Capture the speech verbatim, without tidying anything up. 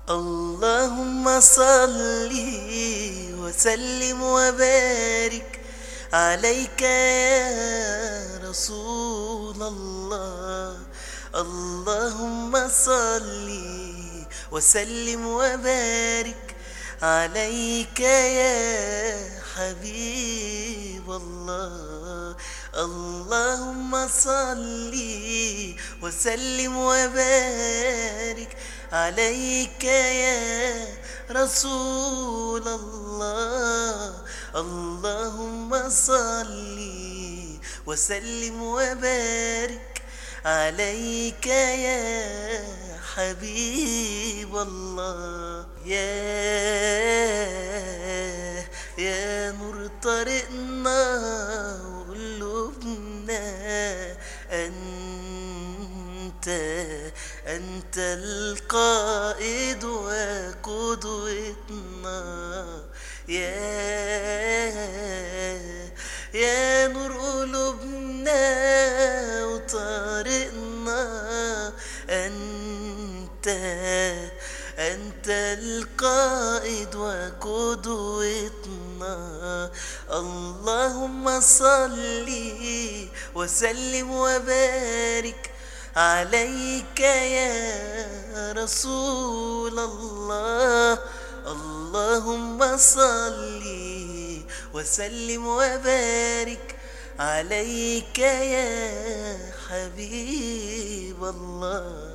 اللهم صل وسلم وبارك عليك يا رسول الله. اللهم صل وسلم وبارك عليك يا حبيب الله. اللهم صل وسلم وبارك عليك يا رسول الله. اللهم صل وسلم وبارك عليك يا حبيب الله. يا يا نور طريقنا وقلوبنا، أنت أنت القائد وقدوتنا. يا يا نور قلوبنا وطريقنا، أنت أنت القائد وقدوتنا. اللهم صل وسلم وبارك عليك يا رسول الله. اللهم صل وسلم وبارك عليك يا حبيب الله.